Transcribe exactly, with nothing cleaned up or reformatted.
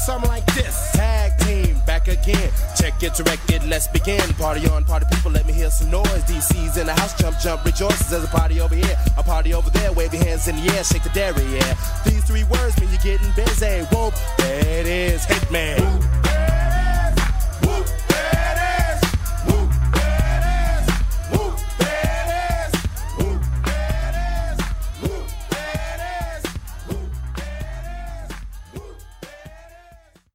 something like this. Tag team, back again. Check it, direct it, let's begin. Party on, party people, let me hear some noise. D C's in the house, jump, jump, rejoices. There's a party over here, a party over there. Wave your hands in the air, shake the dairy, yeah. These three words mean you're getting busy. Whoop, there it is, Hitman.